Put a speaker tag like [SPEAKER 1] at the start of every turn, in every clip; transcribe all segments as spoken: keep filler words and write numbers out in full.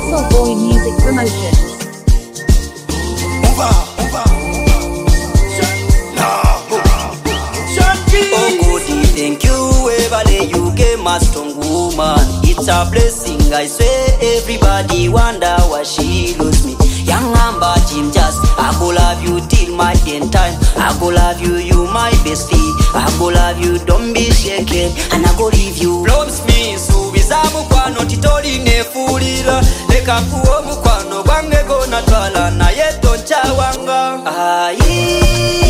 [SPEAKER 1] Hustle Boy Music Promotion.
[SPEAKER 2] Over, over.
[SPEAKER 3] Oh goody, thank you, Everly, you gave a strong woman. It's a blessing, I swear, everybody wonder why she loves me. Young Amber Jim just, I go love you till my end time. I go love you, you my bestie. I go love you, don't be shaken, and I go leave you. Loves me, so bizamu kwano titori nefulira. Leka kuo mukwano, wange go na twala na yeto nchawanga. Ayi,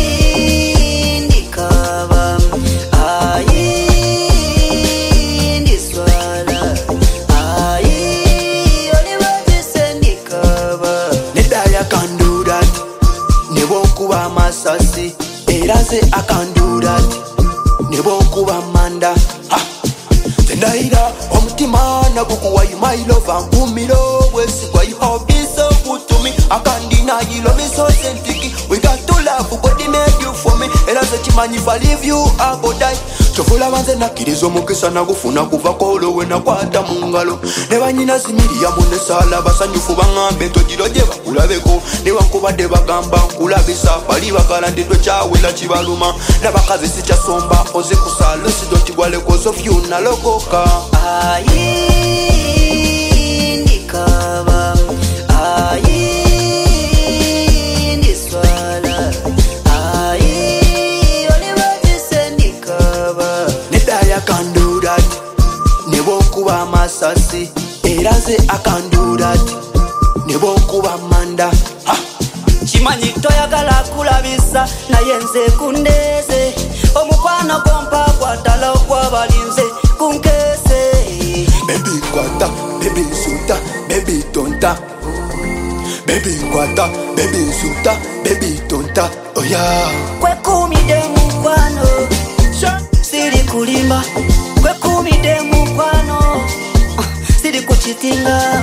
[SPEAKER 3] ndikaba. Ayi, ndiswala. Ayi, olibajise ndikaba.
[SPEAKER 2] Nedaya can do that. Nebokuba masasi. Eraze I can do that. Nebokuba manda. Ha. Tendaira omutima nagukuwa you my love and kumiro wesigwa you have been so good to me. I can't deny you love me so authentic. We got to love God made you for me. Eraze chimanyi if I leave you I go die. Chofola banze nakirizo mukisa nagufuna kuva kolo we nakwata mungalo. Nebanyina simiriya munesala basanyufu bangambe tojiroje bakulabeko. Newankubadde bagamba nkulabisa bali bakalandidwe kyawela kibaluma. Nabakazi sikyasomba oze kusala sidotibwale cause of you nalokoka.
[SPEAKER 3] Ayi, ndikaba. Ayi, ndiswala. Ayi, olibajise ndikaba.
[SPEAKER 2] Nedaya can do that. Nebokuba masasi. Eraze I can do that. Nebokuba manda. Ha.
[SPEAKER 3] Chimanyi toyagala kulabisa naye nze kundeze. Omukwano gompa kwatala okwabalinze kunkese.
[SPEAKER 2] Baby kwata, baby suta, baby tonta. Baby kwata, baby suta, baby tonta. Oh yeah.
[SPEAKER 3] Kwekumide mukwano, siri kulimba. Kwekumide mukwano, siri kuchitinga.